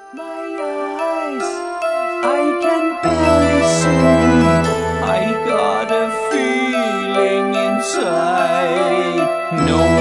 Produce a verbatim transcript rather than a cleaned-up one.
My eyes, I can barely see. I got a feeling inside. No